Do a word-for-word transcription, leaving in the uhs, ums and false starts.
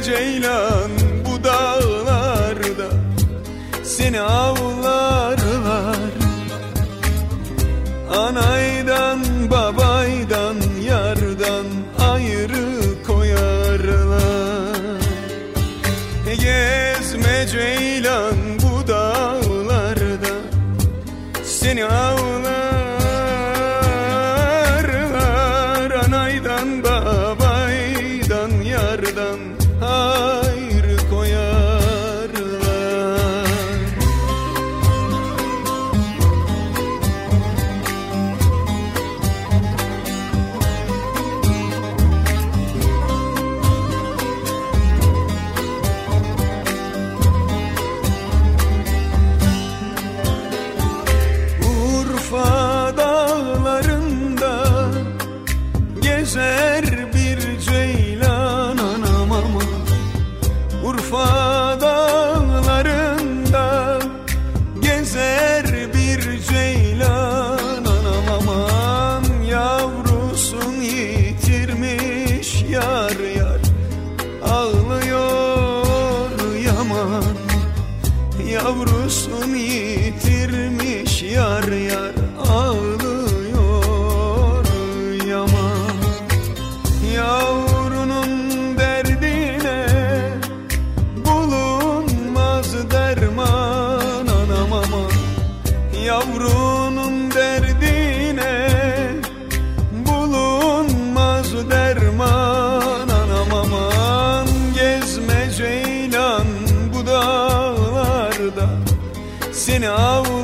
ceylan bu dağlarda seni avlarlar. Anaydan babaydan yardan ayrı koyarlar. Gezme ceylan bu dağlarda seni avlarlar. Anaydan babaydan yardan ayrı koyarlar. Urfa dağlarında gezer bir ceylan anam aman. Urfa dağlarında gezer bir ceylan anam aman. Yavrusunu yitirmiş yar yar ağlıyor yaman. Yavrusunu yitirmiş yar yar ağlıyor yaman. Yavrunun derdine bulunmaz derman anam aman. Yavrunun derdine bulunmaz derman anam aman. Gezme ceylan bu dağlarda seni av